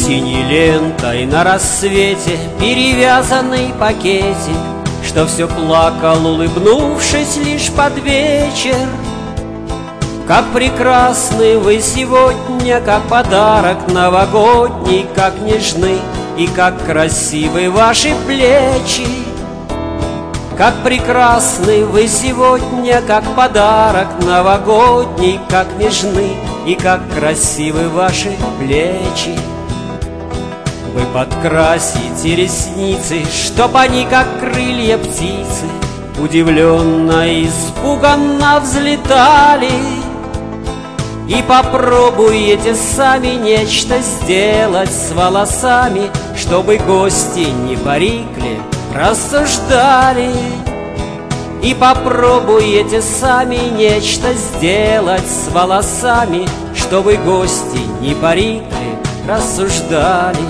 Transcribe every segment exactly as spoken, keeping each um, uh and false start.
Синей лентой на рассвете перевязанный пакетик, что все плакал, улыбнувшись лишь под вечер. Как прекрасны вы сегодня, как подарок новогодний, как нежны и как красивы ваши плечи. Как прекрасны вы сегодня, как подарок новогодний, как нежны и как красивы ваши плечи. Вы подкрасите ресницы, чтоб они, как крылья птицы, удивленно и испуганно взлетали. И попробуете сами нечто сделать с волосами, чтобы гости не парикли, рассуждали. И попробуете сами нечто сделать с волосами, чтобы гости не парикли, рассуждали.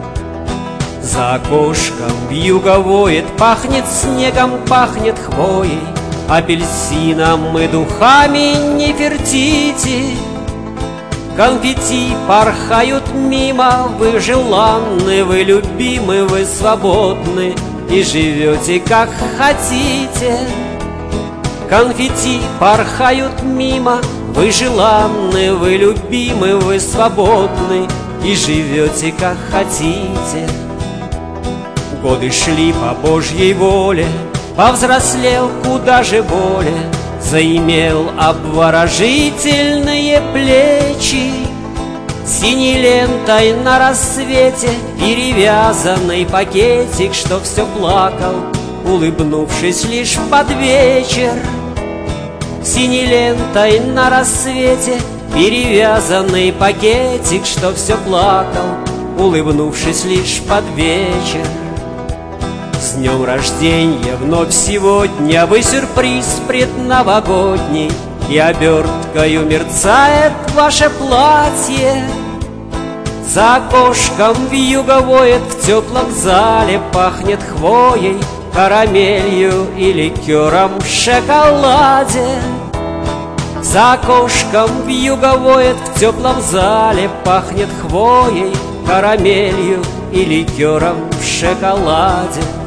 За окошком вьюга воет, пахнет снегом, пахнет хвоей, апельсином и духами не вертите. Конфетти порхают мимо, вы желанны, вы любимы, вы свободны и живете как хотите. Конфетти порхают мимо, вы желанны, вы любимы, вы свободны и живете как хотите. Годы шли по Божьей воле, повзрослел куда же более, заимел обворожительные плечи. Синей лентой на рассвете перевязанный пакетик, что все плакал, улыбнувшись лишь под вечер. Синей лентой на рассвете перевязанный пакетик, что все плакал, улыбнувшись лишь под вечер. С днем рождения вновь сегодня вы сюрприз предновогодний, и оберткою мерцает ваше платье. За окошком вьюга воет, в теплом зале пахнет хвоей, карамелью и ликером в шоколаде. За окошком вьюга воет, в теплом зале пахнет хвоей, карамелью и ликером в шоколаде.